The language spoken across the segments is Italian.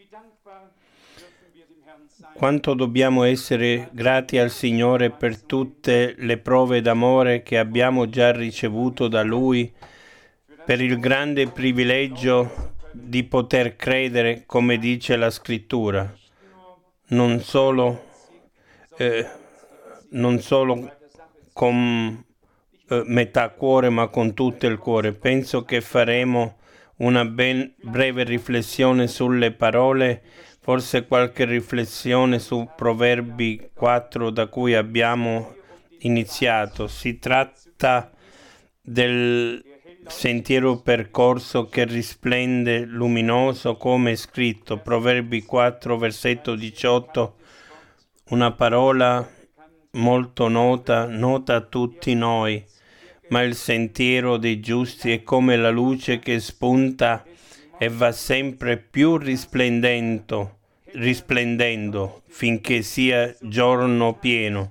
Quanto dobbiamo essere grati al Signore per tutte le prove d'amore che abbiamo già ricevuto da Lui, per il grande privilegio di poter credere, come dice la Scrittura, non solo con metà cuore, ma con tutto il cuore. Penso che faremo una breve riflessione sulle parole, forse qualche riflessione su Proverbi 4 da cui abbiamo iniziato. Si tratta del sentiero percorso che risplende luminoso, come è scritto, Proverbi 4, versetto 18, una parola molto nota a tutti noi, ma il sentiero dei giusti è come la luce che spunta e va sempre più risplendendo finché sia giorno pieno.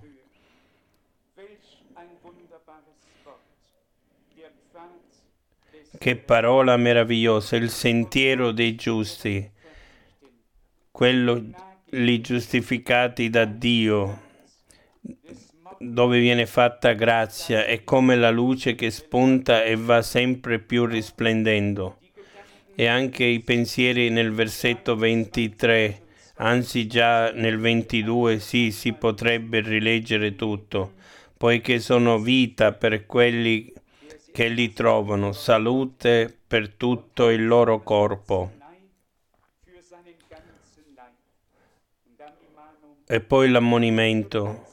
Che parola meravigliosa, il sentiero dei giusti, quello li giustificati da Dio, dove viene fatta grazia, è come la luce che spunta e va sempre più risplendendo. E anche i pensieri nel versetto 23, anzi già nel 22, sì, si potrebbe rileggere tutto, poiché sono vita per quelli che li trovano, salute per tutto il loro corpo. E poi l'ammonimento: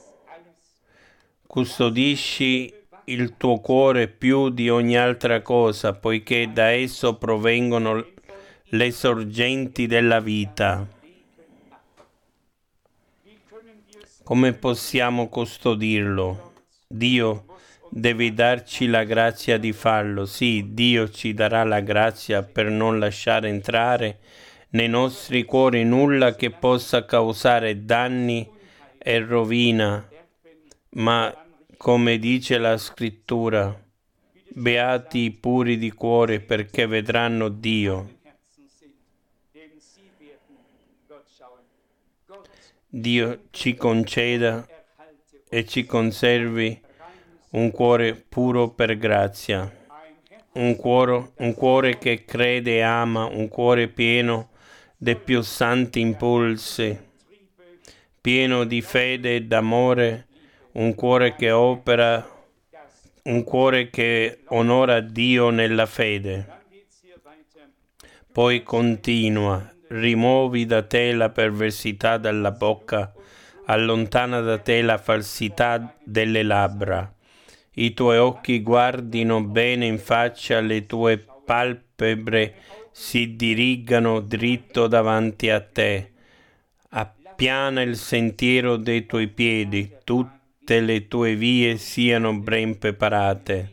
custodisci il tuo cuore più di ogni altra cosa, poiché da esso provengono le sorgenti della vita. Come possiamo custodirlo? Dio deve darci la grazia di farlo. Sì, Dio ci darà la grazia per non lasciare entrare nei nostri cuori nulla che possa causare danni e rovina, ma come dice la Scrittura, beati i puri di cuore perché vedranno Dio. Dio ci conceda e ci conservi un cuore puro per grazia, un cuore che crede e ama, un cuore pieno dei più santi impulsi, pieno di fede e d'amore, un cuore che opera, un cuore che onora Dio nella fede. Poi continua: rimuovi da te la perversità dalla bocca, allontana da te la falsità delle labbra. I tuoi occhi guardino bene in faccia, le tue palpebre si dirigano dritto davanti a te. Appiana il sentiero dei tuoi piedi, tutte le tue vie siano ben preparate.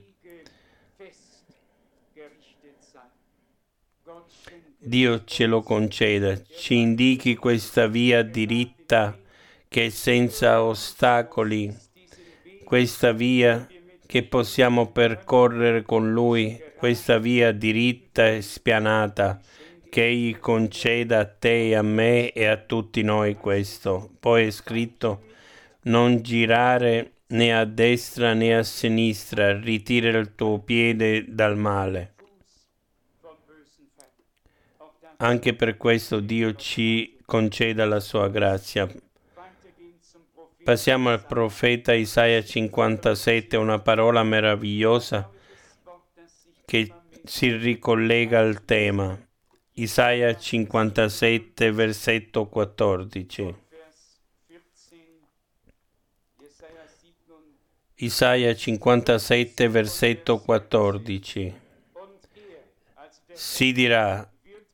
Dio ce lo conceda, ci indichi questa via diritta che è senza ostacoli, questa via che possiamo percorrere con Lui, questa via diritta e spianata, che Egli conceda a te e a me e a tutti noi questo. Poi è scritto: non girare né a destra né a sinistra, ritira il tuo piede dal male. Anche per questo Dio ci conceda la sua grazia. Passiamo al profeta Isaia 57, una parola meravigliosa che si ricollega al tema. Isaia 57, versetto 14. Isaia 57, versetto 14. Si dirà: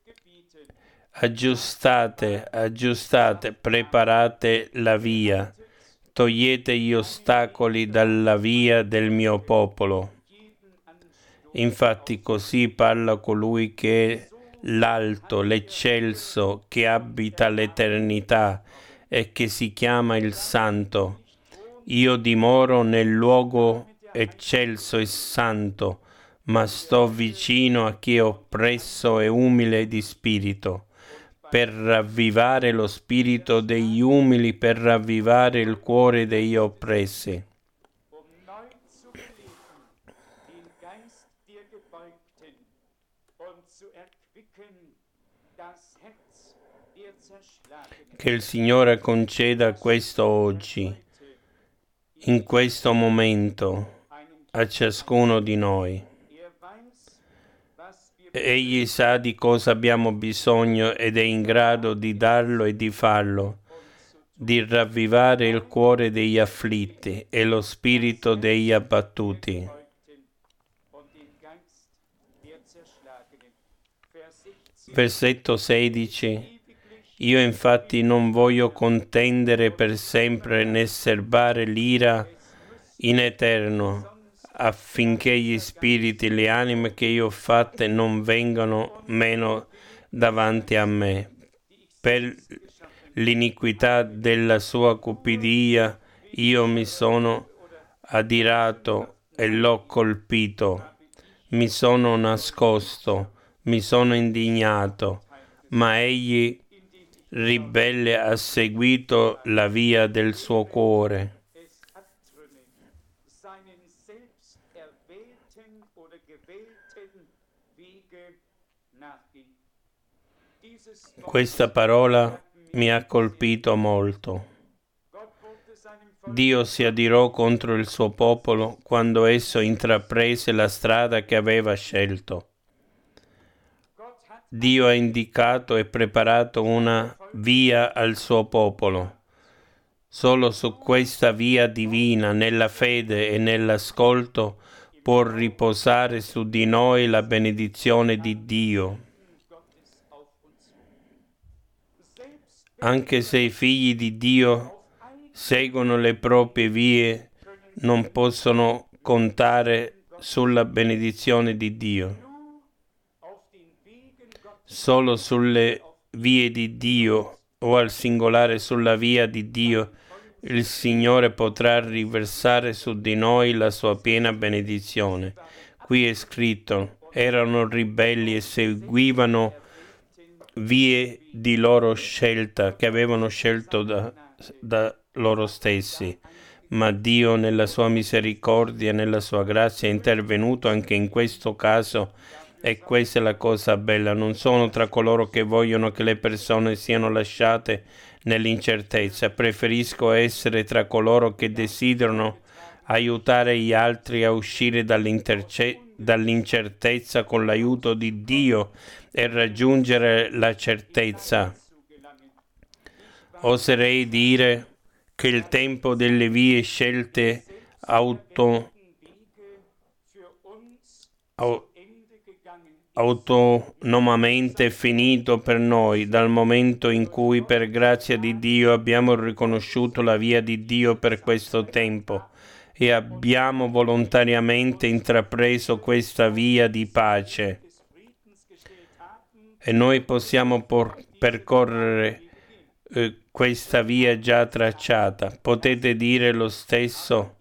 aggiustate, preparate la via, togliete gli ostacoli dalla via del mio popolo. Infatti così parla colui che è l'alto, l'eccelso, che abita l'eternità e che si chiama il Santo. Io dimoro nel luogo eccelso e santo, ma sto vicino a chi è oppresso e umile di spirito, per ravvivare lo spirito degli umili, per ravvivare il cuore degli oppressi, che il Signore conceda questo oggi, in questo momento, a ciascuno di noi. Egli sa di cosa abbiamo bisogno ed è in grado di darlo e di farlo, di ravvivare il cuore degli afflitti e lo spirito degli abbattuti. Versetto 16. Io infatti non voglio contendere per sempre né serbare l'ira in eterno, affinché gli spiriti, le anime che io ho fatte non vengano meno davanti a me. Per l'iniquità della sua cupidia io mi sono adirato e l'ho colpito, mi sono nascosto, mi sono indignato, ma egli ribelle ha seguito la via del suo cuore. Questa parola mi ha colpito molto. Dio si adirò contro il suo popolo quando esso intraprese la strada che aveva scelto. Dio ha indicato e preparato una via al suo popolo. Solo su questa via divina, nella fede e nell'ascolto, può riposare su di noi la benedizione di Dio. Anche se i figli di Dio seguono le proprie vie, non possono contare sulla benedizione di Dio. Solo sulle vie di Dio o al singolare sulla via di Dio il Signore potrà riversare su di noi la sua piena benedizione. Qui è scritto: erano ribelli e seguivano vie di loro scelta che avevano scelto da loro stessi, ma Dio nella sua misericordia e nella sua grazia è intervenuto anche in questo caso. E questa è la cosa bella: non sono tra coloro che vogliono che le persone siano lasciate nell'incertezza. Preferisco essere tra coloro che desiderano aiutare gli altri a uscire dall'incertezza con l'aiuto di Dio e raggiungere la certezza. Oserei dire che il tempo delle vie scelte autonomamente finito per noi, dal momento in cui per grazia di Dio abbiamo riconosciuto la via di Dio per questo tempo e abbiamo volontariamente intrapreso questa via di pace. E noi possiamo percorrere questa via già tracciata. Potete dire lo stesso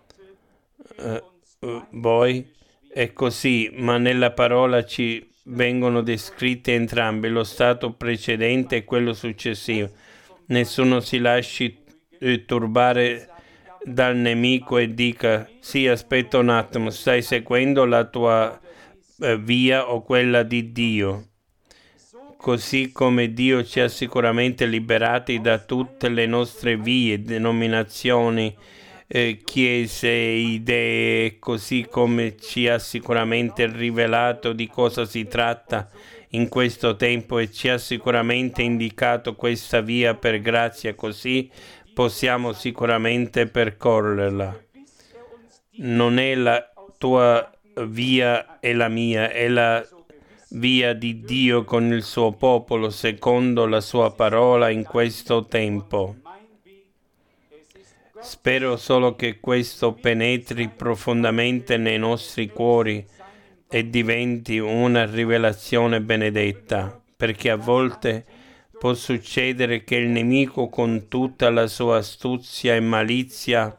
voi? È così, ma nella parola ci vengono descritti entrambi, lo stato precedente e quello successivo. Nessuno si lasci turbare dal nemico e dica: sì, aspetta un attimo, stai seguendo la tua via o quella di Dio. Così come Dio ci ha sicuramente liberati da tutte le nostre vie, denominazioni, chiese, idee, così come ci ha sicuramente rivelato di cosa si tratta in questo tempo e ci ha sicuramente indicato questa via per grazia, così possiamo sicuramente percorrerla. Non è la tua via e la mia, è la via di Dio con il suo popolo secondo la sua parola in questo tempo. Spero solo che questo penetri profondamente nei nostri cuori e diventi una rivelazione benedetta, perché a volte può succedere che il nemico con tutta la sua astuzia e malizia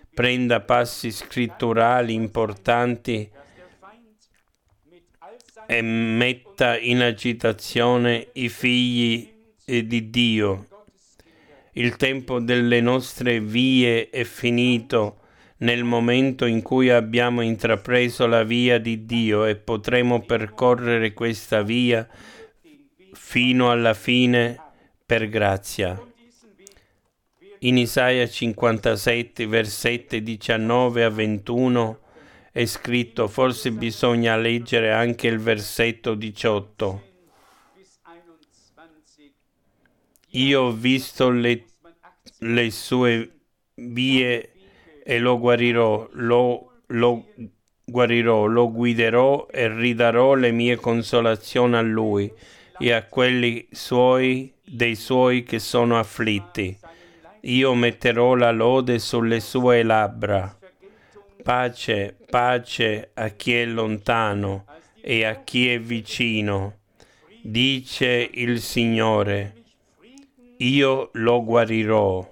prenda passi scritturali importanti e metta in agitazione i figli di Dio. Il tempo delle nostre vie è finito nel momento in cui abbiamo intrapreso la via di Dio e potremo percorrere questa via fino alla fine per grazia. In Isaia 57, versetti 19 a 21 è scritto, forse bisogna leggere anche il versetto 18. Io ho visto le sue vie e lo guarirò, lo guiderò e ridarò le mie consolazioni a lui e a quelli dei suoi che sono afflitti. Io metterò la lode sulle sue labbra. Pace, pace a chi è lontano e a chi è vicino, dice il Signore. Io lo guarirò.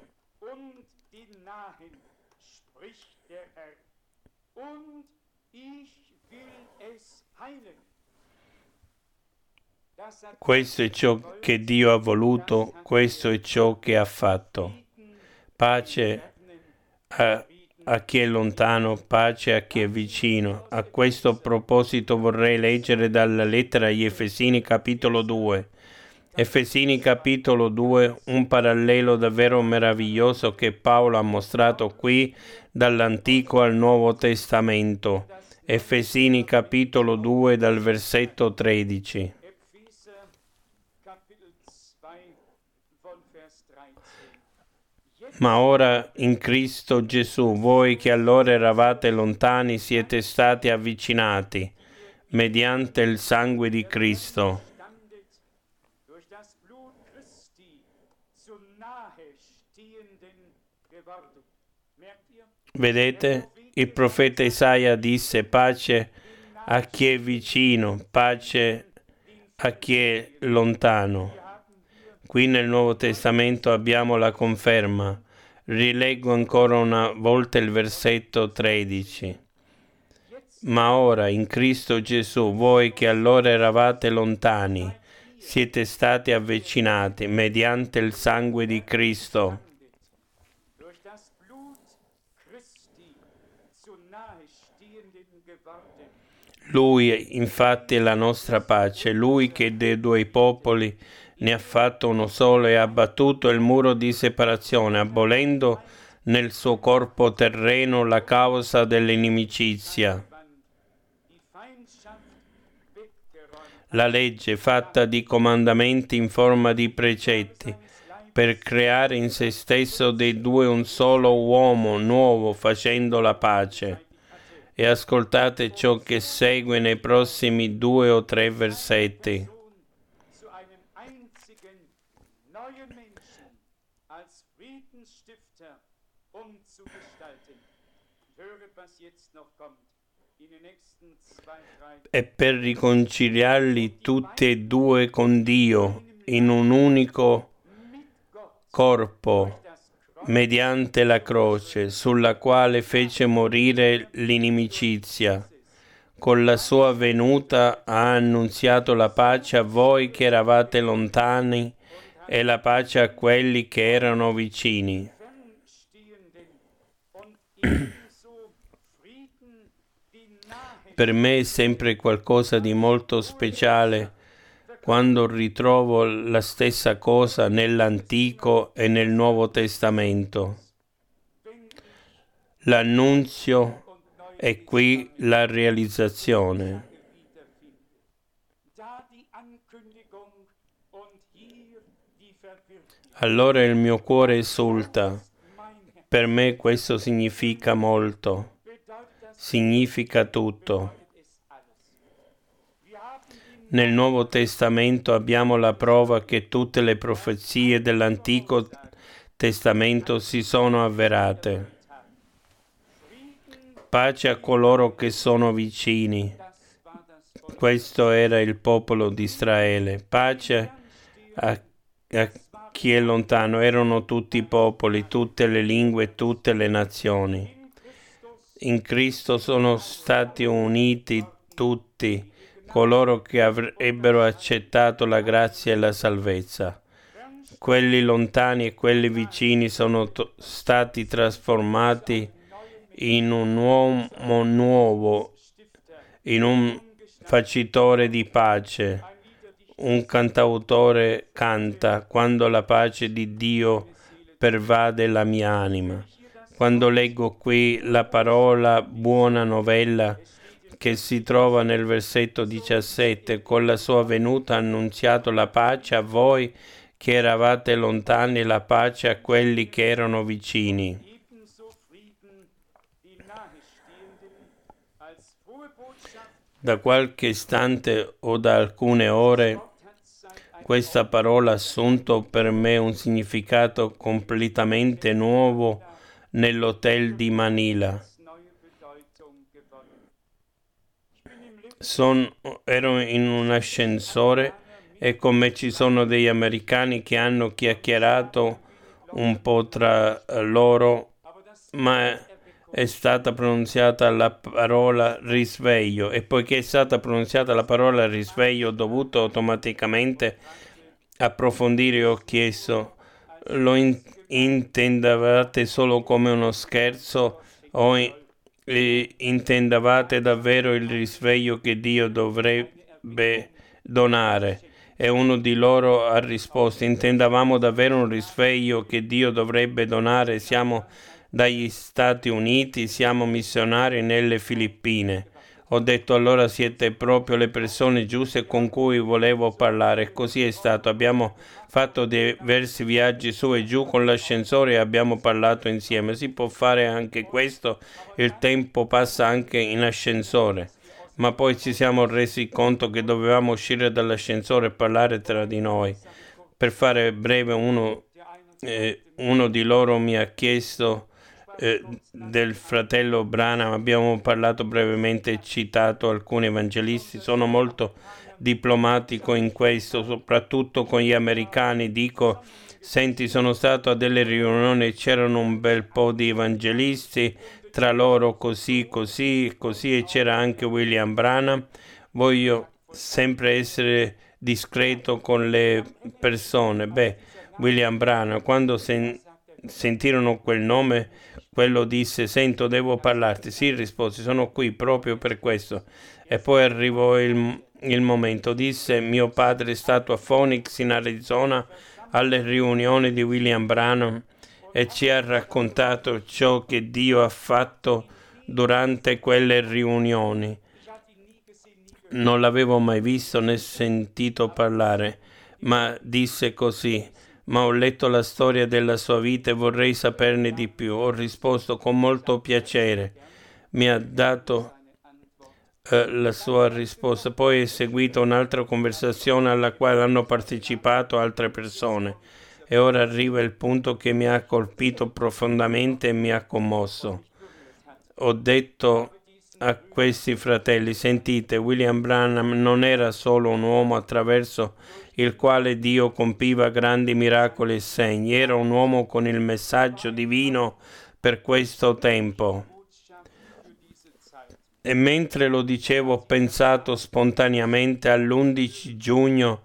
Questo è ciò che Dio ha voluto, questo è ciò che ha fatto. Pace a chi è lontano, pace a chi è vicino. A questo proposito vorrei leggere dalla lettera agli Efesini capitolo 2. Efesini capitolo 2, un parallelo davvero meraviglioso che Paolo ha mostrato qui dall'Antico al Nuovo Testamento. Efesini capitolo 2 dal versetto 13. Ma ora in Cristo Gesù, voi che allora eravate lontani siete stati avvicinati mediante il sangue di Cristo. Vedete, il profeta Isaia disse pace a chi è vicino, pace a chi è lontano. Qui nel Nuovo Testamento abbiamo la conferma. Rileggo ancora una volta il versetto 13. Ma ora in Cristo Gesù, voi che allora eravate lontani, siete stati avvicinati mediante il sangue di Cristo. Lui infatti è la nostra pace, Lui che dei due popoli ne ha fatto uno solo e ha abbattuto il muro di separazione, abolendo nel suo corpo terreno la causa dell'inimicizia. La legge fatta di comandamenti in forma di precetti, per creare in se stesso dei due un solo uomo nuovo facendo la pace. E ascoltate ciò che segue nei prossimi 2 o 3 versetti. E per riconciliarli tutti e due con Dio in un unico corpo, mediante la croce, sulla quale fece morire l'inimicizia. Con la sua venuta ha annunziato la pace a voi che eravate lontani e la pace a quelli che erano vicini. Per me è sempre qualcosa di molto speciale quando ritrovo la stessa cosa nell'Antico e nel Nuovo Testamento. L'annunzio e qui la realizzazione. Allora il mio cuore esulta. Per me questo significa molto. Significa tutto. Nel Nuovo Testamento abbiamo la prova che tutte le profezie dell'Antico Testamento si sono avverate. Pace a coloro che sono vicini. Questo era il popolo di Israele. Pace a chi è lontano. Erano tutti i popoli, tutte le lingue, tutte le nazioni. In Cristo sono stati uniti tutti coloro che avrebbero accettato la grazia e la salvezza. Quelli lontani e quelli vicini sono stati trasformati in un uomo nuovo, in un facitore di pace. Un cantautore canta: quando la pace di Dio pervade la mia anima. Quando leggo qui la parola buona novella che si trova nel versetto 17, con la sua venuta ha annunziato la pace a voi che eravate lontani e la pace a quelli che erano vicini. Da qualche istante o da alcune ore questa parola ha assunto per me un significato completamente nuovo nell'hotel di Manila. Ero in un ascensore e con me ci sono degli americani che hanno chiacchierato un po' tra loro, ma è stata pronunziata la parola risveglio, e poiché è stata pronunziata la parola risveglio ho dovuto automaticamente approfondire. Ho chiesto: lo intendevate solo come uno scherzo o intendevate davvero il risveglio che Dio dovrebbe donare? E uno di loro ha risposto: intendavamo davvero un risveglio che Dio dovrebbe donare. Siamo dagli Stati Uniti, siamo missionari nelle Filippine. Ho detto: allora siete proprio le persone giuste con cui volevo parlare. Così è stato. Abbiamo fatto diversi viaggi su e giù con l'ascensore e abbiamo parlato insieme. Si può fare anche questo, il tempo passa anche in ascensore. Ma poi ci siamo resi conto che dovevamo uscire dall'ascensore e parlare tra di noi. Per fare breve, uno di loro mi ha chiesto del fratello Branham. Abbiamo parlato brevemente e citato alcuni evangelisti. Sono molto diplomatico in questo, soprattutto con gli americani. Dico: senti, sono stato a delle riunioni e c'erano un bel po' di evangelisti, tra loro così, e c'era anche William Branham. Voglio sempre essere discreto con le persone. William Branham, quando sentirono quel nome, quello disse: sento, devo parlarti. Sì, risposi, sono qui proprio per questo. E poi arrivò il momento. Disse: mio padre è stato a Phoenix in Arizona alle riunioni di William Branham e ci ha raccontato ciò che Dio ha fatto durante quelle riunioni. Non l'avevo mai visto né sentito parlare, ma disse così: ma ho letto la storia della sua vita e vorrei saperne di più. Ho risposto: con molto piacere. Mi ha dato la sua risposta. Poi è seguita un'altra conversazione alla quale hanno partecipato altre persone. E ora arriva il punto che mi ha colpito profondamente e mi ha commosso. Ho detto a questi fratelli: sentite, William Branham non era solo un uomo attraverso il quale Dio compiva grandi miracoli e segni, era un uomo con il messaggio divino per questo tempo. E mentre lo dicevo ho pensato spontaneamente all'11 giugno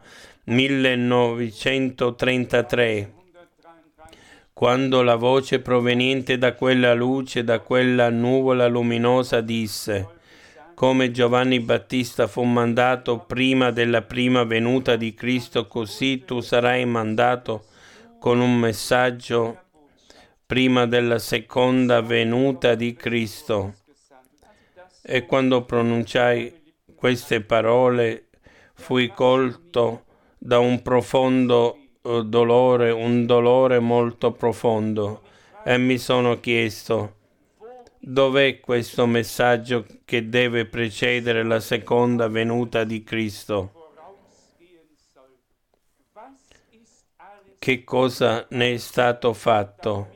1933, quando la voce proveniente da quella luce, da quella nuvola luminosa disse: come Giovanni Battista fu mandato prima della prima venuta di Cristo, così tu sarai mandato con un messaggio prima della seconda venuta di Cristo. E quando pronunciai queste parole fui colto da un profondo dolore, un dolore molto profondo, e mi sono chiesto: dov'è questo messaggio che deve precedere la seconda venuta di Cristo? Che cosa ne è stato fatto?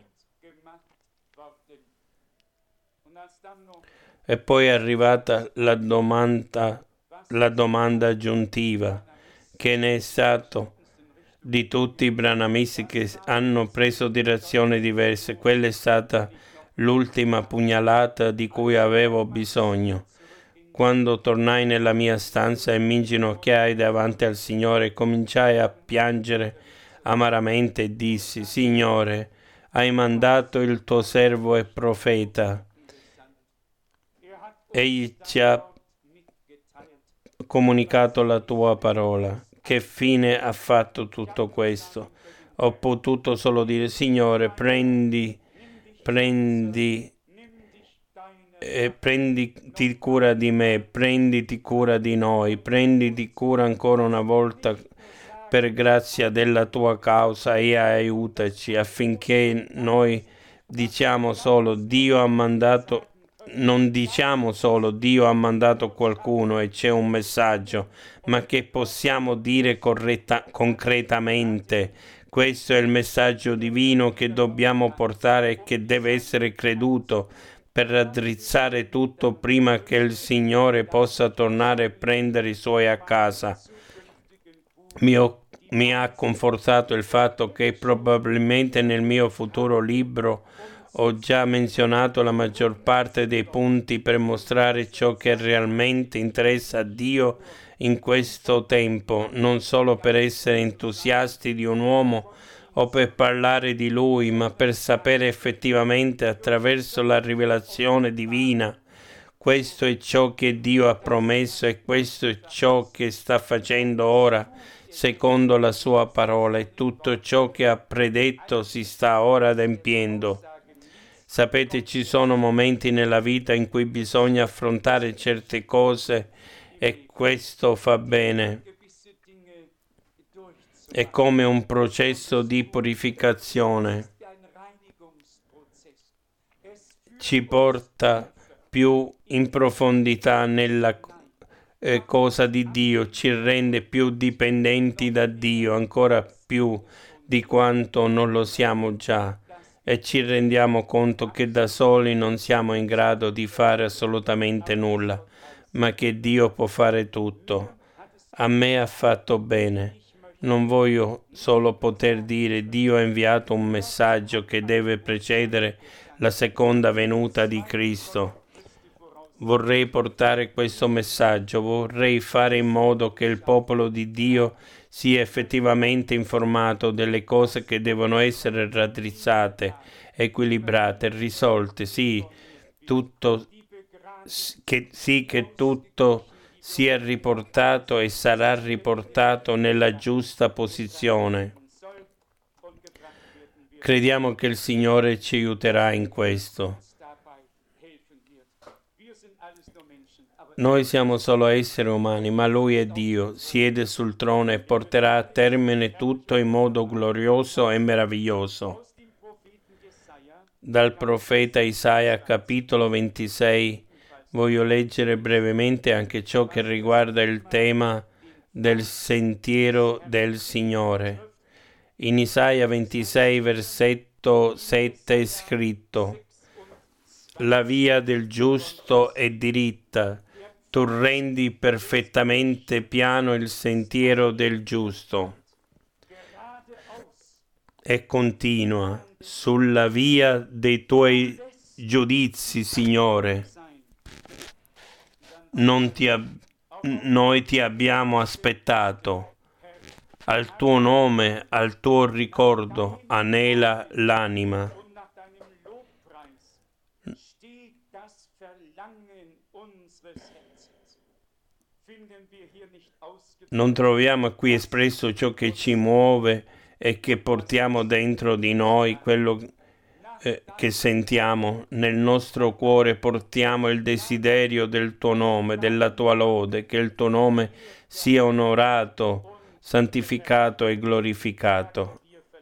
E poi è arrivata la domanda aggiuntiva: che ne è stato di tutti i branamisti che hanno preso direzioni diverse? Quella è stata l'ultima pugnalata di cui avevo bisogno. Quando tornai nella mia stanza e mi inginocchiai davanti al Signore, cominciai a piangere amaramente e dissi: Signore, hai mandato il tuo servo e profeta. Egli ci ha comunicato la tua parola. Che fine ha fatto tutto questo? Ho potuto solo dire: Signore, prenditi cura di me, prenditi cura di noi, prenditi cura ancora una volta per grazia della tua causa e aiutaci affinché noi diciamo solo Dio ha mandato. Non diciamo solo Dio ha mandato qualcuno e c'è un messaggio, ma che possiamo dire concretamente. Questo è il messaggio divino che dobbiamo portare e che deve essere creduto per raddrizzare tutto prima che il Signore possa tornare e prendere i suoi a casa. Mi ha confortato il fatto che probabilmente nel mio futuro libro ho già menzionato la maggior parte dei punti per mostrare ciò che realmente interessa a Dio in questo tempo, non solo per essere entusiasti di un uomo o per parlare di Lui, ma per sapere effettivamente attraverso la rivelazione divina. Questo è ciò che Dio ha promesso e questo è ciò che sta facendo ora, secondo la sua parola, e tutto ciò che ha predetto si sta ora adempiendo. Sapete, ci sono momenti nella vita in cui bisogna affrontare certe cose e questo fa bene. È come un processo di purificazione. Ci porta più in profondità nella cosa di Dio, ci rende più dipendenti da Dio, ancora più di quanto non lo siamo già. E ci rendiamo conto che da soli non siamo in grado di fare assolutamente nulla, ma che Dio può fare tutto. A me ha fatto bene. Non voglio solo poter dire Dio ha inviato un messaggio che deve precedere la seconda venuta di Cristo. Vorrei portare questo messaggio, vorrei fare in modo che il popolo di Dio sia effettivamente informato delle cose che devono essere raddrizzate, equilibrate, risolte, che tutto sia riportato e sarà riportato nella giusta posizione. Crediamo che il Signore ci aiuterà in questo. Noi siamo solo esseri umani, ma Lui è Dio, siede sul trono e porterà a termine tutto in modo glorioso e meraviglioso. Dal profeta Isaia, capitolo 26, voglio leggere brevemente anche ciò che riguarda il tema del sentiero del Signore. In Isaia 26, versetto 7 è scritto: La via del giusto è diritta, tu rendi perfettamente piano il sentiero del giusto. E continua: sulla via dei tuoi giudizi, Signore, noi ti abbiamo aspettato. Al tuo nome, al tuo ricordo, anela l'anima. Non troviamo qui espresso ciò che ci muove e che portiamo dentro di noi, quello che sentiamo. Nel nostro cuore portiamo il desiderio del tuo nome, della tua lode, che il tuo nome sia onorato, santificato e glorificato.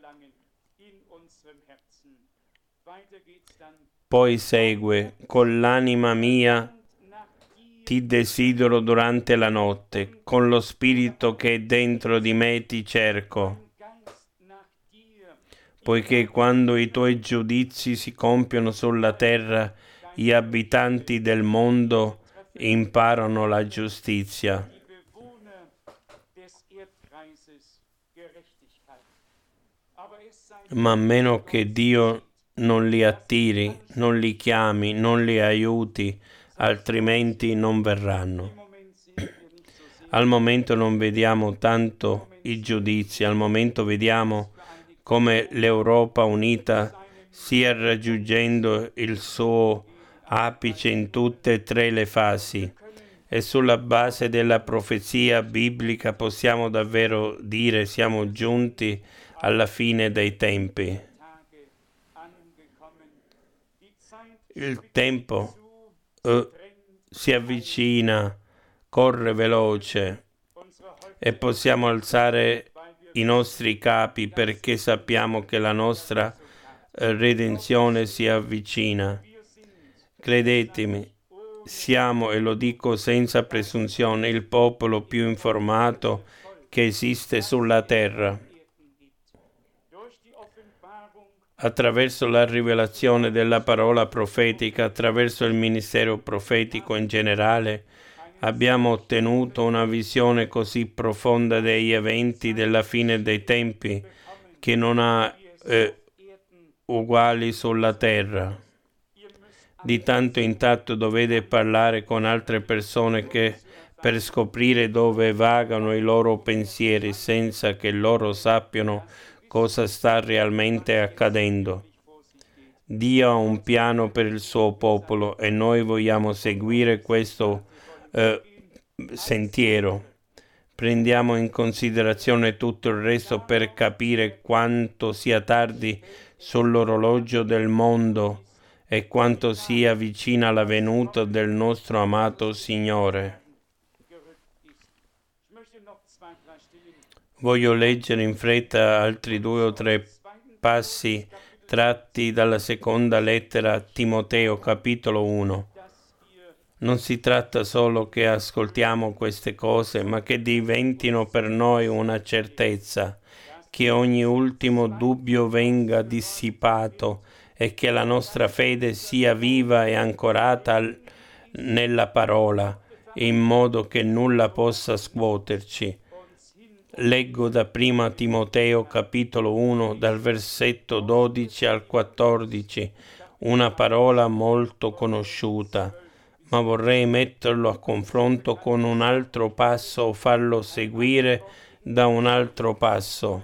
Poi segue: con l'anima mia ti desidero durante la notte, con lo spirito che è dentro di me ti cerco, poiché quando i tuoi giudizi si compiono sulla terra, gli abitanti del mondo imparano la giustizia. Ma a meno che Dio non li attiri, non li chiami, non li aiuti altrimenti non verranno. Al momento non vediamo tanto i giudizi, al momento vediamo come l'Europa unita stia raggiungendo il suo apice in tutte e tre le fasi. E sulla base della profezia biblica possiamo davvero dire siamo giunti alla fine dei tempi. Il tempo si avvicina, corre veloce e possiamo alzare i nostri capi perché sappiamo che la nostra redenzione si avvicina. Credetemi, siamo, e lo dico senza presunzione, il popolo più informato che esiste sulla terra. Attraverso la rivelazione della parola profetica, attraverso il ministero profetico in generale, abbiamo ottenuto una visione così profonda degli eventi della fine dei tempi che non ha uguali sulla terra. Di tanto in tanto dovete parlare con altre persone per scoprire dove vagano i loro pensieri senza che loro sappiano cosa sta realmente accadendo. Dio ha un piano per il suo popolo e noi vogliamo seguire questo sentiero. Prendiamo in considerazione tutto il resto per capire quanto sia tardi sull'orologio del mondo e quanto sia vicina la venuta del nostro amato Signore. Voglio leggere in fretta altri 2 o 3 passi tratti dalla seconda lettera a Timoteo, capitolo 1. Non si tratta solo che ascoltiamo queste cose, ma che diventino per noi una certezza, che ogni ultimo dubbio venga dissipato e che la nostra fede sia viva e ancorata nella parola, in modo che nulla possa scuoterci. Leggo da prima Timoteo capitolo 1 dal versetto 12 al 14, una parola molto conosciuta, ma vorrei metterlo a confronto con un altro passo o farlo seguire da un altro passo.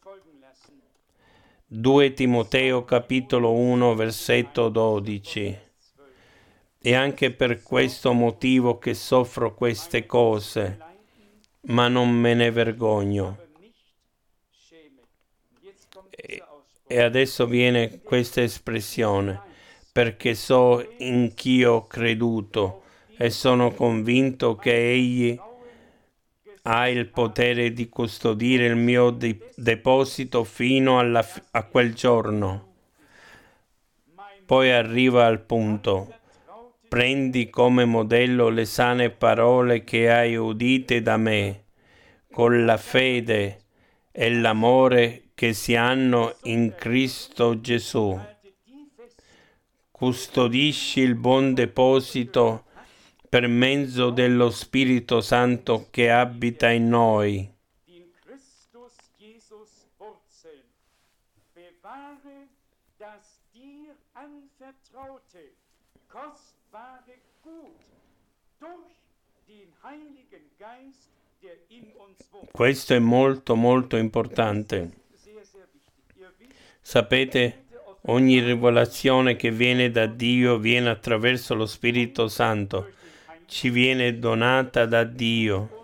2 Timoteo capitolo 1 versetto 12. E anche per questo motivo che soffro queste cose, ma non me ne vergogno. E adesso viene questa espressione, perché so in chi ho creduto e sono convinto che Egli ha il potere di custodire il mio deposito fino a quel giorno. Poi arriva al punto. Prendi come modello le sane parole che hai udite da me, con la fede e l'amore che si hanno in Cristo Gesù. Custodisci il buon deposito per mezzo dello Spirito Santo che abita in noi. Questo è molto molto importante. Sapete, ogni rivelazione che viene da Dio viene attraverso lo Spirito Santo, ci viene donata da Dio,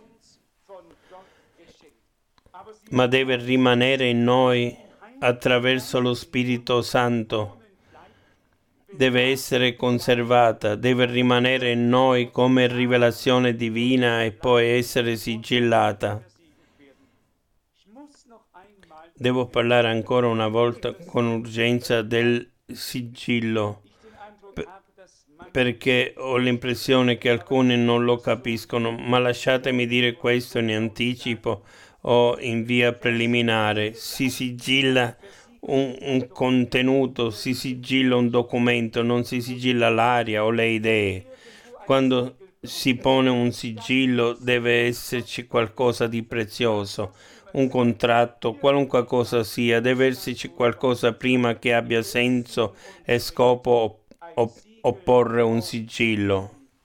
ma deve rimanere in noi attraverso lo Spirito Santo. Deve essere conservata, deve rimanere in noi come rivelazione divina e poi essere sigillata. Devo parlare ancora una volta con urgenza del sigillo, perché ho l'impressione che alcuni non lo capiscono, ma lasciatemi dire questo in anticipo o in via preliminare. Si sigilla un contenuto, si sigilla un documento, non si sigilla l'aria o le idee. Quando si pone un sigillo deve esserci qualcosa di prezioso, un contratto, qualunque cosa sia, deve esserci qualcosa prima che abbia senso e scopo opporre un sigillo.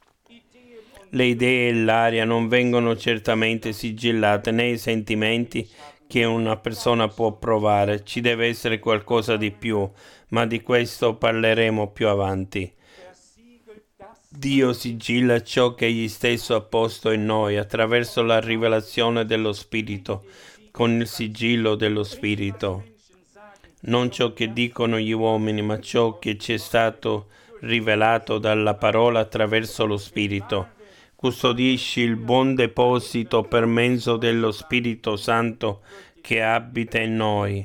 Le idee e l'aria non vengono certamente sigillate, né i sentimenti che una persona può provare. Ci deve essere qualcosa di più, ma di questo parleremo più avanti. Dio sigilla ciò che Egli stesso ha posto in noi attraverso la rivelazione dello Spirito, con il sigillo dello Spirito. Non ciò che dicono gli uomini, ma ciò che ci è stato rivelato dalla parola attraverso lo Spirito. Custodisci il buon deposito per mezzo dello Spirito Santo che abita in noi.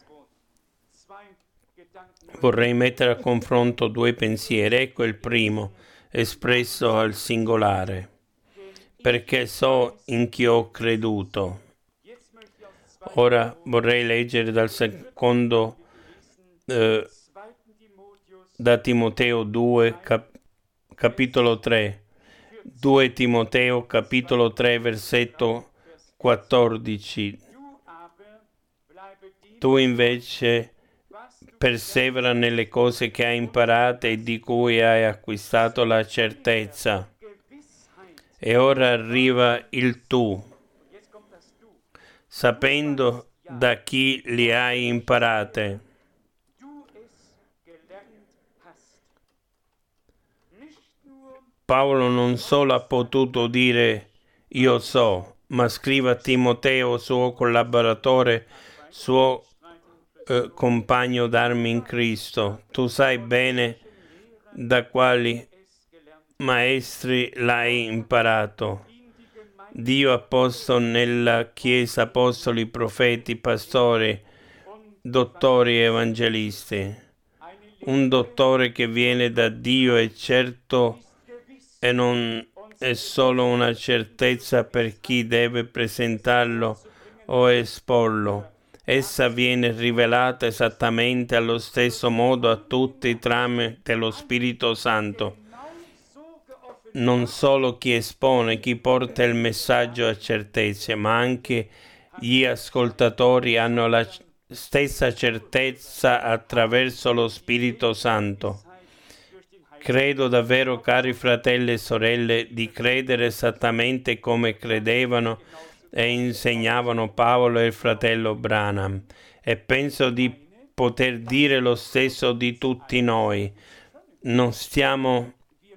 Vorrei mettere a confronto due pensieri. Ecco il primo, espresso al singolare. Perché so in chi ho creduto. Ora vorrei leggere dal secondo da Timoteo 2, capitolo 3. 2 Timoteo, capitolo 3, versetto 14. Tu invece persevera nelle cose che hai imparate e di cui hai acquistato la certezza. E ora arriva il tu, sapendo da chi li hai imparate. Paolo non solo ha potuto dire io so, ma scrive a Timoteo, suo collaboratore, suo compagno d'armi in Cristo. Tu sai bene da quali maestri l'hai imparato. Dio ha posto nella Chiesa apostoli, profeti, pastori, dottori e evangelisti. Un dottore che viene da Dio è certo e non è solo una certezza per chi deve presentarlo o esporlo. Essa viene rivelata esattamente allo stesso modo a tutti tramite lo Spirito Santo. Non solo chi espone, chi porta il messaggio a certezze, ma anche gli ascoltatori hanno la stessa certezza attraverso lo Spirito Santo. Credo davvero, cari fratelli e sorelle, di credere esattamente come credevano e insegnavano Paolo e il fratello Branham, e penso di poter dire lo stesso di tutti noi. Non stiamo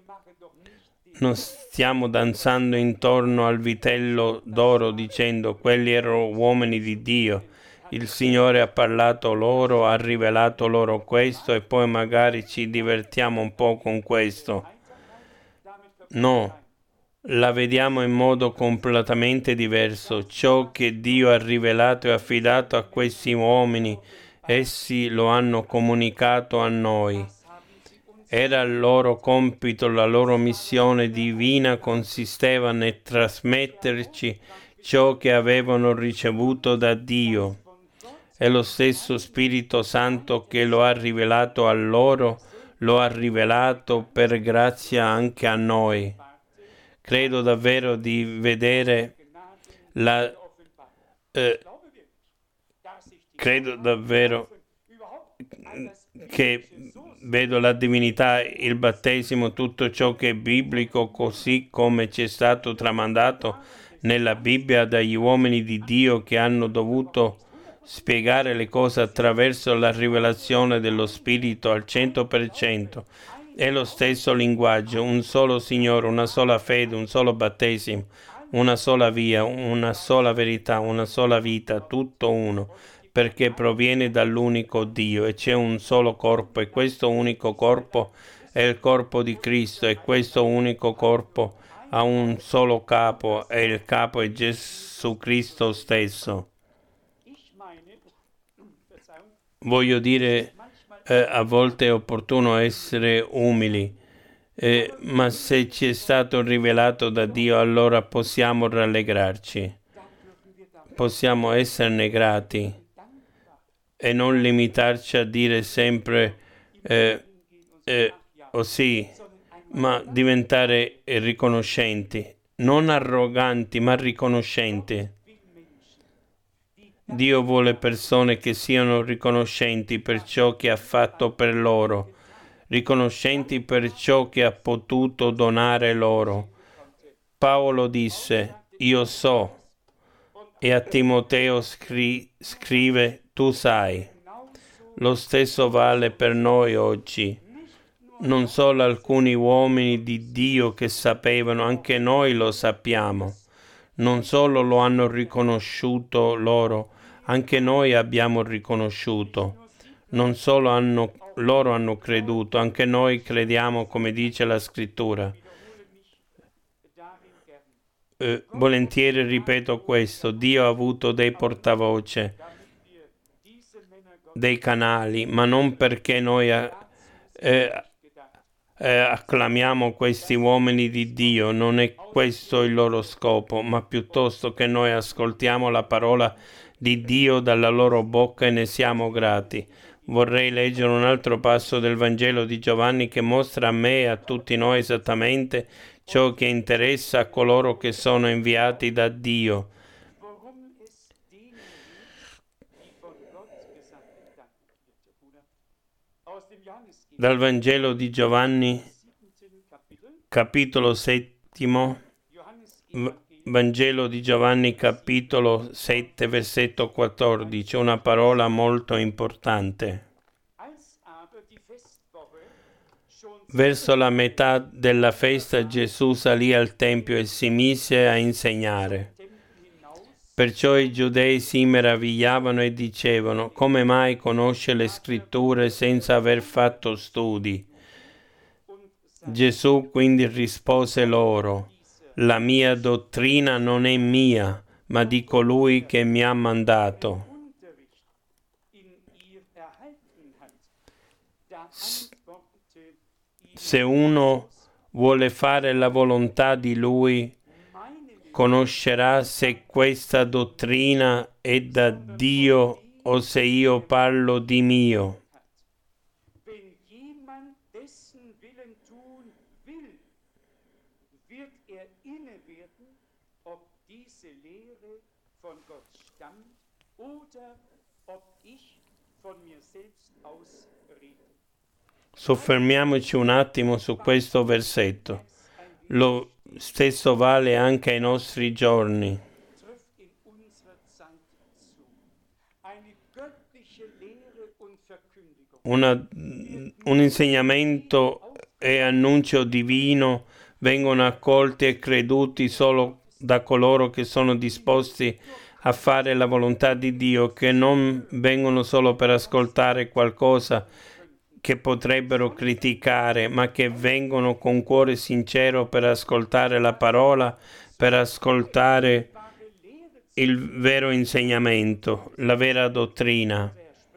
danzando intorno al vitello d'oro dicendo quelli erano uomini di Dio. Il Signore ha parlato loro, ha rivelato loro questo e poi magari ci divertiamo un po' con questo. No, la vediamo in modo completamente diverso. Ciò che Dio ha rivelato e affidato a questi uomini, essi lo hanno comunicato a noi. Era il loro compito, la loro missione divina consisteva nel trasmetterci ciò che avevano ricevuto da Dio. È lo stesso Spirito Santo che lo ha rivelato a loro, lo ha rivelato per grazia anche a noi. Credo davvero di vedere credo davvero che vedo la divinità, il battesimo, tutto ciò che è biblico, così come ci è stato tramandato nella Bibbia dagli uomini di Dio che hanno dovuto spiegare le cose attraverso la rivelazione dello Spirito al 100%. È lo stesso linguaggio, un solo Signore, una sola fede, un solo battesimo, una sola via, una sola verità, una sola vita, tutto uno, perché proviene dall'unico Dio e c'è un solo corpo e questo unico corpo è il corpo di Cristo e questo unico corpo ha un solo capo e il capo è Gesù Cristo stesso. Voglio dire, a volte è opportuno essere umili, ma se ci è stato rivelato da Dio, allora possiamo rallegrarci, possiamo esserne grati e non limitarci a dire sempre oh sì, ma diventare riconoscenti, non arroganti, ma riconoscenti. Dio vuole persone che siano riconoscenti per ciò che ha fatto per loro, riconoscenti per ciò che ha potuto donare loro. Paolo disse, io so, e a Timoteo scrive, tu sai. Lo stesso vale per noi oggi. Non solo alcuni uomini di Dio che sapevano, anche noi lo sappiamo. Non solo lo hanno riconosciuto loro, anche noi abbiamo riconosciuto. Non solo loro hanno creduto, anche noi crediamo, come dice la Scrittura. Volentieri ripeto questo, Dio ha avuto dei portavoce, dei canali, ma non perché noi acclamiamo questi uomini di Dio, non è questo il loro scopo, ma piuttosto che noi ascoltiamo la parola di Dio dalla loro bocca e ne siamo grati. Vorrei leggere un altro passo del Vangelo di Giovanni che mostra a me e a tutti noi esattamente ciò che interessa a coloro che sono inviati da Dio. Dal Vangelo di Giovanni, capitolo 7, Vangelo di Giovanni, capitolo 7, versetto 14, una parola molto importante. Verso la metà della festa Gesù salì al Tempio e si mise a insegnare. Perciò i giudei si meravigliavano e dicevano, come mai conosce le scritture senza aver fatto studi? Gesù quindi rispose loro, la mia dottrina non è mia, ma di colui che mi ha mandato. Se uno vuole fare la volontà di Lui, conoscerà se questa dottrina è da Dio o se io parlo di mio. Soffermiamoci un attimo su questo versetto. Lo stesso vale anche ai nostri giorni. Un insegnamento e annuncio divino vengono accolti e creduti solo da coloro che sono disposti a fare la volontà di Dio, che non vengono solo per ascoltare qualcosa che potrebbero criticare, ma che vengono con cuore sincero per ascoltare la parola, per ascoltare il vero insegnamento, la vera dottrina.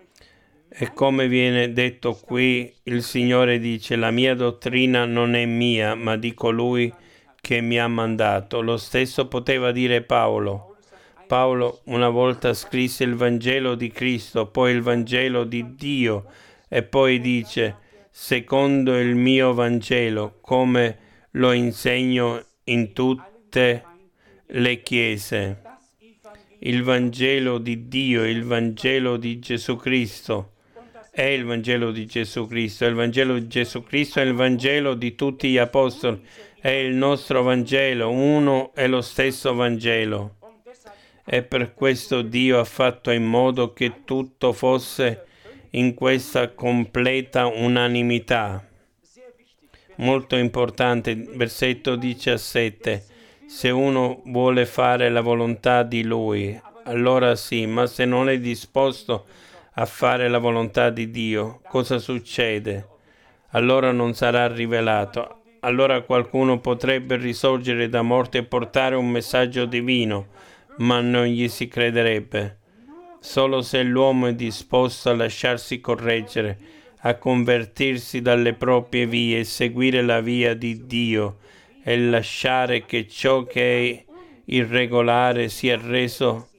E come viene detto qui, il Signore dice, la mia dottrina non è mia, ma di colui che mi ha mandato. Lo stesso poteva dire Paolo. Paolo una volta scrisse il Vangelo di Cristo, poi il Vangelo di Dio, e poi dice, secondo il mio Vangelo, come lo insegno in tutte le chiese. Il Vangelo di Dio, il Vangelo di Gesù Cristo, è il Vangelo di Gesù Cristo. Il Vangelo di Gesù Cristo è il Vangelo di tutti gli Apostoli, è il nostro Vangelo, uno e lo stesso Vangelo. E per questo Dio ha fatto in modo che tutto fosse in questa completa unanimità. Molto importante, versetto 17. Se uno vuole fare la volontà di Lui, allora sì, ma se non è disposto a fare la volontà di Dio, cosa succede? Allora non sarà rivelato. Allora qualcuno potrebbe risorgere da morte e portare un messaggio divino, ma non gli si crederebbe. Solo se l'uomo è disposto a lasciarsi correggere, a convertirsi dalle proprie vie e seguire la via di Dio e lasciare che ciò che è irregolare sia reso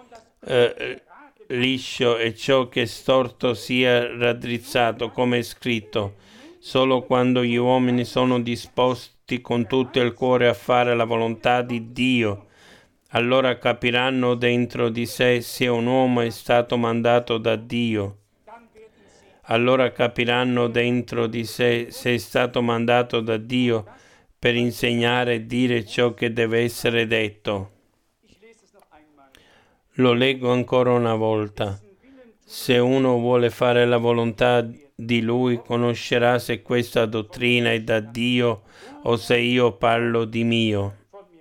liscio e ciò che è storto sia raddrizzato, come è scritto. Solo quando gli uomini sono disposti con tutto il cuore a fare la volontà di Dio, allora capiranno dentro di sé se un uomo è stato mandato da Dio. Allora capiranno dentro di sé se è stato mandato da Dio, per insegnare e dire ciò che deve essere detto. Lo leggo ancora una volta. Se uno vuole fare la volontà di Lui, conoscerà se questa dottrina è da Dio o se io parlo di mio.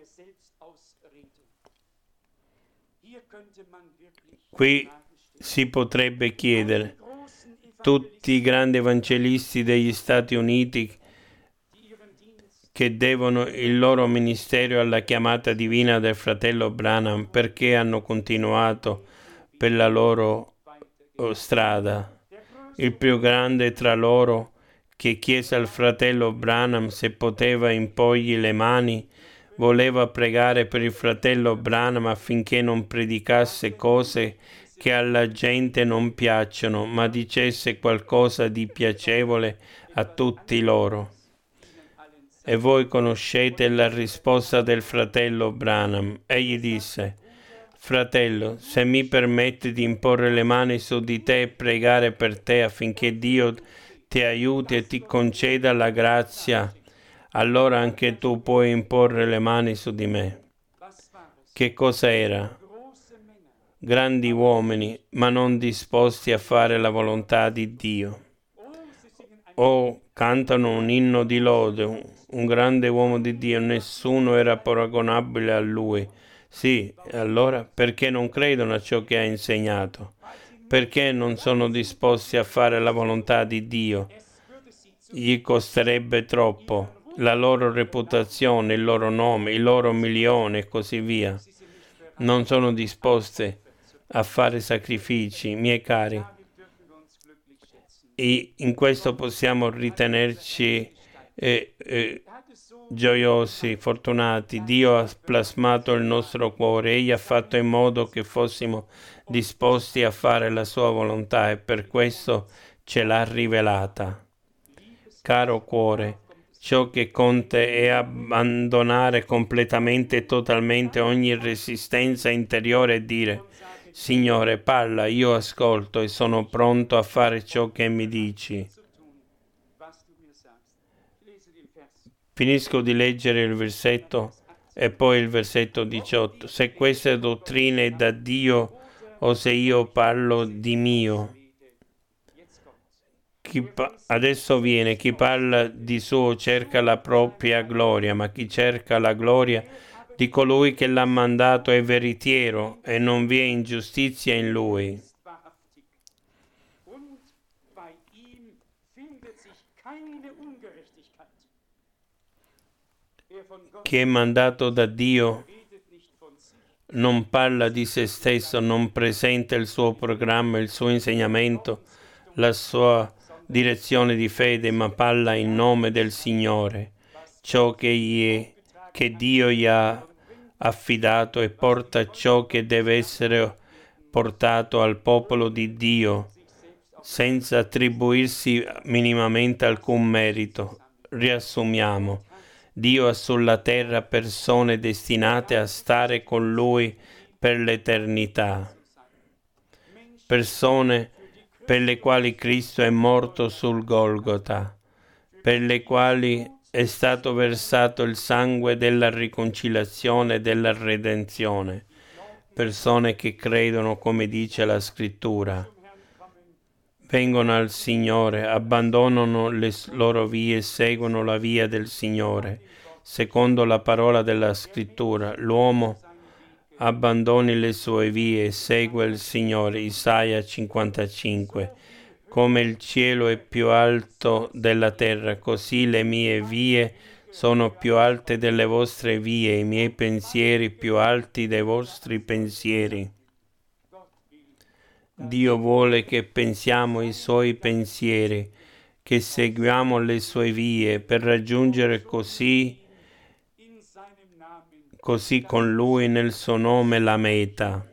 Qui si potrebbe chiedere, tutti i grandi evangelisti degli Stati Uniti che devono il loro ministero alla chiamata divina del fratello Branham, perché hanno continuato per la loro strada? Il più grande tra loro, che chiese al fratello Branham se poteva imporgli le mani, voleva pregare per il fratello Branham affinché non predicasse cose che alla gente non piacciono, ma dicesse qualcosa di piacevole a tutti loro. E voi conoscete la risposta del fratello Branham. Egli disse: fratello, se mi permetti di imporre le mani su di te e pregare per te affinché Dio ti aiuti e ti conceda la grazia, allora anche tu puoi imporre le mani su di me. Che cosa era? Grandi uomini, ma non disposti a fare la volontà di Dio. O cantano un inno di lode, un grande uomo di Dio, nessuno era paragonabile a lui. Sì, allora perché non credono a ciò che ha insegnato? Perché non sono disposti a fare la volontà di Dio? Gli costerebbe troppo, la loro reputazione, il loro nome, i loro milioni e così via. Non sono disposti a fare sacrifici, miei cari. E in questo possiamo ritenerci gioiosi, fortunati. Dio ha plasmato il nostro cuore, Egli ha fatto in modo che fossimo disposti a fare la sua volontà e per questo ce l'ha rivelata. Caro cuore, ciò che conta è abbandonare completamente e totalmente ogni resistenza interiore e dire: Signore, parla, io ascolto e sono pronto a fare ciò che mi dici. Finisco di leggere il versetto e poi il versetto 18. Se questa dottrina è da Dio o se io parlo di mio. Adesso viene, chi parla di suo cerca la propria gloria, ma chi cerca la gloria di colui che l'ha mandato è veritiero e non vi è ingiustizia in lui. Chi è mandato da Dio non parla di se stesso, non presenta il suo programma, il suo insegnamento, la sua direzione di fede, ma parla in nome del Signore, ciò che Dio gli ha affidato e porta ciò che deve essere portato al popolo di Dio, senza attribuirsi minimamente alcun merito. Riassumiamo. Dio ha sulla terra persone destinate a stare con Lui per l'eternità. Persone per le quali Cristo è morto sul Golgota, per le quali è stato versato il sangue della riconciliazione e della redenzione. Persone che credono, come dice la Scrittura, vengono al Signore, abbandonano le loro vie e seguono la via del Signore. Secondo la parola della Scrittura, l'uomo abbandoni le sue vie e segue il Signore. Isaia 55. Come il cielo è più alto della terra, così le mie vie sono più alte delle vostre vie, i miei pensieri più alti dei vostri pensieri. Dio vuole che pensiamo i suoi pensieri, che seguiamo le sue vie per raggiungere così con Lui nel suo nome la meta.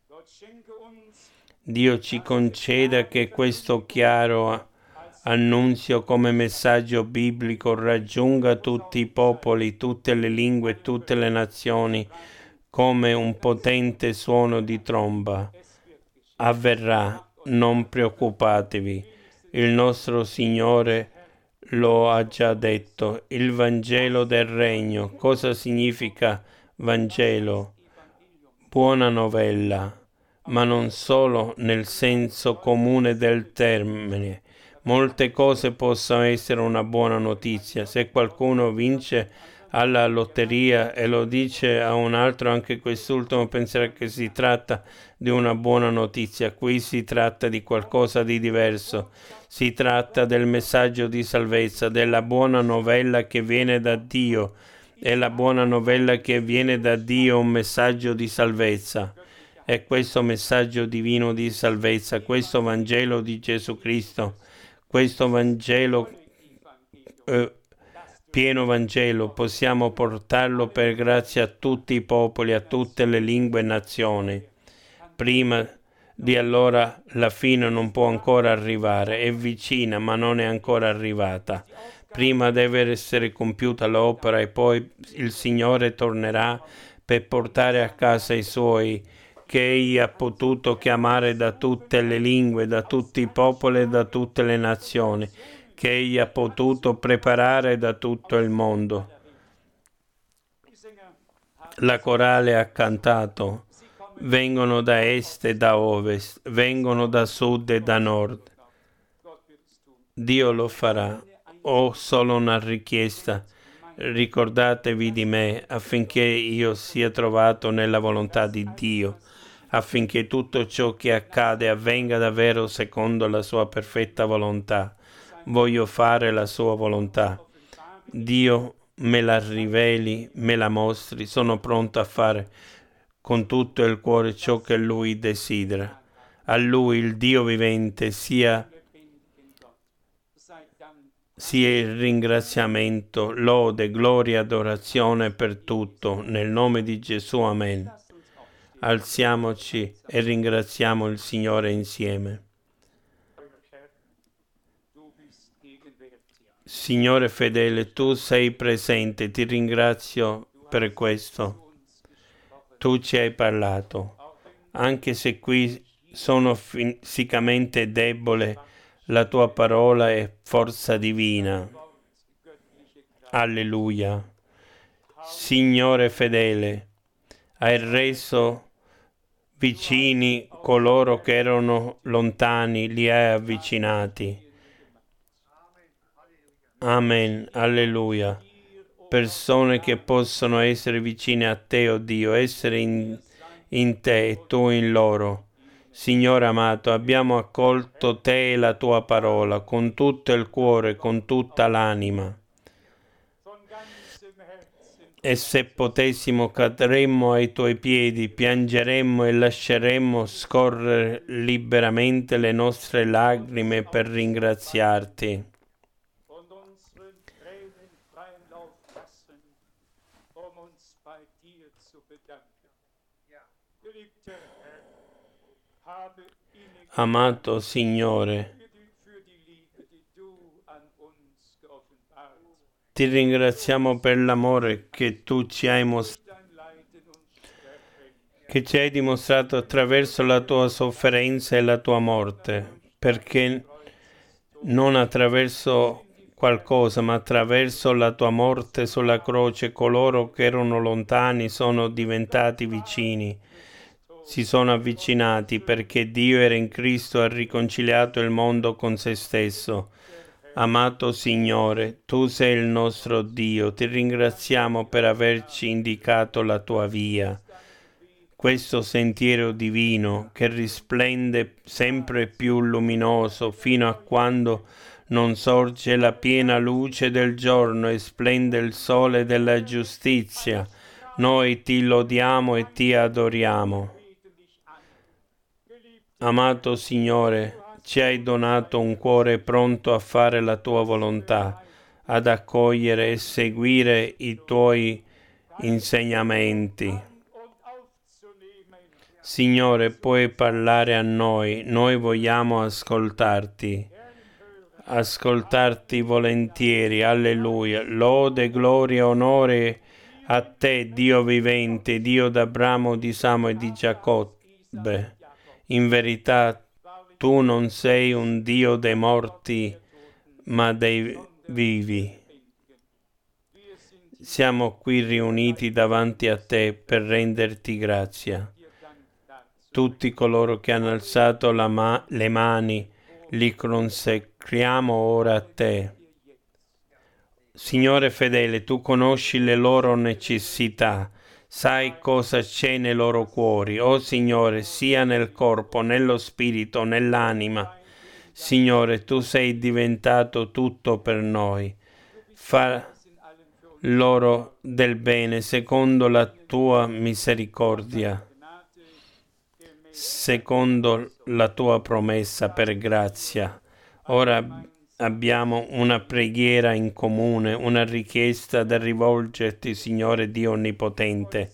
Dio ci conceda che questo chiaro annunzio come messaggio biblico raggiunga tutti i popoli, tutte le lingue, tutte le nazioni come un potente suono di tromba. Avverrà, non preoccupatevi, il nostro Signore lo ha già detto. Il Vangelo del Regno. Cosa significa Vangelo? Buona novella, ma non solo nel senso comune del termine. Molte cose possono essere una buona notizia. Se qualcuno vince alla lotteria e lo dice a un altro, anche quest'ultimo penserà che si tratta di una buona notizia. Qui si tratta di qualcosa di diverso. Si tratta del messaggio di salvezza, della buona novella che viene da Dio. È la buona novella che viene da Dio, un messaggio di salvezza. E questo messaggio divino di salvezza, questo Vangelo di Gesù Cristo, questo Vangelo, pieno Vangelo, possiamo portarlo per grazia a tutti i popoli, a tutte le lingue e nazioni. Prima di allora la fine non può ancora arrivare, è vicina ma non è ancora arrivata. Prima deve essere compiuta l'opera e poi il Signore tornerà per portare a casa i suoi, che Egli ha potuto chiamare da tutte le lingue, da tutti i popoli e da tutte le nazioni, che Egli ha potuto preparare da tutto il mondo. La corale ha cantato: vengono da est e da ovest, vengono da sud e da nord. Dio lo farà. Ho solo una richiesta: ricordatevi di me affinché io sia trovato nella volontà di Dio, affinché tutto ciò che accade avvenga davvero secondo la sua perfetta volontà. Voglio fare la sua volontà. Dio me la riveli, me la mostri, sono pronto a fare con tutto il cuore ciò che Lui desidera. A Lui, il Dio vivente, sia il ringraziamento, lode, gloria, adorazione per tutto. Nel nome di Gesù, amen. Alziamoci e ringraziamo il Signore insieme. Signore fedele, tu sei presente, ti ringrazio per questo. Tu ci hai parlato, anche se qui sono fisicamente debole, la tua parola è forza divina. Alleluia. Signore fedele, hai reso vicini coloro che erano lontani, li hai avvicinati. Amen, alleluia. Persone che possono essere vicine a te, oh Dio, essere in te e tu in loro. Signore amato, abbiamo accolto te e la tua parola con tutto il cuore, con tutta l'anima. E se potessimo cadremmo ai tuoi piedi, piangeremmo e lasceremmo scorrere liberamente le nostre lacrime per ringraziarti. Amato Signore, ti ringraziamo per l'amore che tu ci hai dimostrato attraverso la tua sofferenza e la tua morte, perché non attraverso qualcosa, ma attraverso la tua morte sulla croce coloro che erano lontani sono diventati vicini. Si sono avvicinati perché Dio era in Cristo e ha riconciliato il mondo con se stesso. Amato Signore, tu sei il nostro Dio, ti ringraziamo per averci indicato la tua via, questo sentiero divino che risplende sempre più luminoso fino a quando non sorge la piena luce del giorno e splende il sole della giustizia. Noi ti lodiamo e ti adoriamo. Amato Signore, ci hai donato un cuore pronto a fare la tua volontà, ad accogliere e seguire i tuoi insegnamenti. Signore, puoi parlare a noi vogliamo ascoltarti volentieri, alleluia. Lode, gloria, onore a te, Dio vivente, Dio d'Abramo, di Samo e di Giacobbe. In verità, tu non sei un Dio dei morti, ma dei vivi. Siamo qui riuniti davanti a te per renderti grazia. Tutti coloro che hanno alzato le mani, li consacriamo ora a te. Signore fedele, tu conosci le loro necessità, sai cosa c'è nei loro cuori, oh Signore, sia nel corpo, nello spirito, nell'anima. Signore, tu sei diventato tutto per noi. Fa loro del bene secondo la tua misericordia, secondo la tua promessa per grazia. Ora abbiamo una preghiera in comune, una richiesta da rivolgerti, Signore Dio Onnipotente.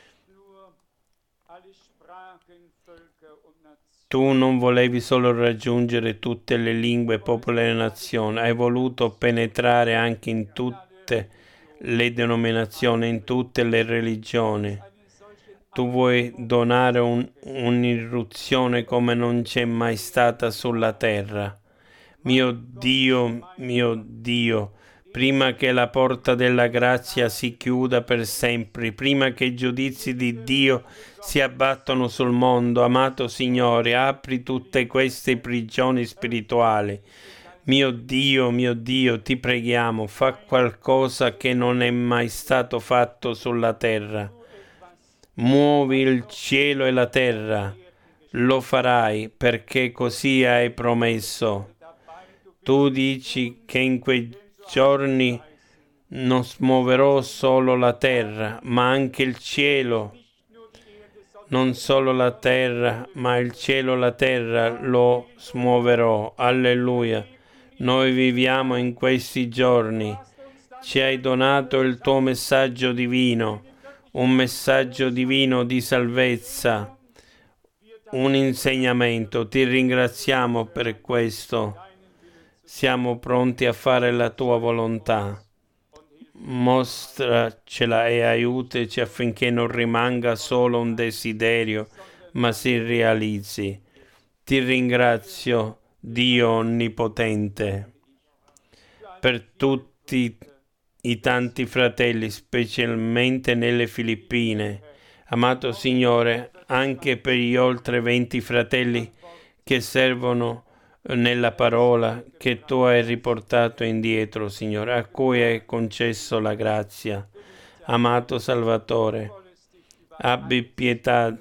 Tu non volevi solo raggiungere tutte le lingue, popoli e nazioni, hai voluto penetrare anche in tutte le denominazioni, in tutte le religioni. Tu vuoi donare un'irruzione come non c'è mai stata sulla terra. Mio Dio, prima che la porta della grazia si chiuda per sempre, prima che i giudizi di Dio si abbattono sul mondo, amato Signore, apri tutte queste prigioni spirituali. Mio Dio, ti preghiamo, fa qualcosa che non è mai stato fatto sulla terra. Muovi il cielo e la terra, lo farai perché così hai promesso. Tu dici che in quei giorni non smuoverò solo la terra, ma anche il cielo. Non solo la terra, ma il cielo e la terra lo smuoverò. Alleluia. Noi viviamo in questi giorni. Ci hai donato il tuo messaggio divino, un messaggio divino di salvezza, un insegnamento. Ti ringraziamo per questo. Siamo pronti a fare la tua volontà. Mostracela e aiutaci affinché non rimanga solo un desiderio, ma si realizzi. Ti ringrazio, Dio Onnipotente, per tutti i tanti fratelli, specialmente nelle Filippine. Amato Signore, anche per gli oltre 20 fratelli che servono nella parola che tu hai riportato indietro, Signore, a cui hai concesso la grazia. Amato Salvatore, abbi pietà,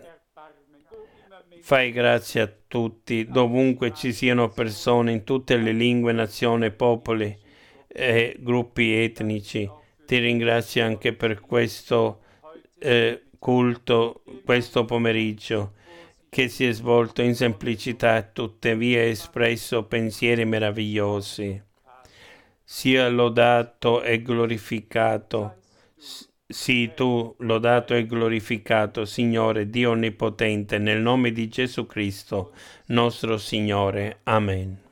fai grazia a tutti, dovunque ci siano persone, in tutte le lingue, nazioni, popoli e gruppi etnici. Ti ringrazio anche per questo culto, questo pomeriggio, che si è svolto in semplicità e tuttavia espresso pensieri meravigliosi. Sia lodato e glorificato, sì, tu lodato e glorificato, Signore Dio Onnipotente, nel nome di Gesù Cristo, nostro Signore. Amen.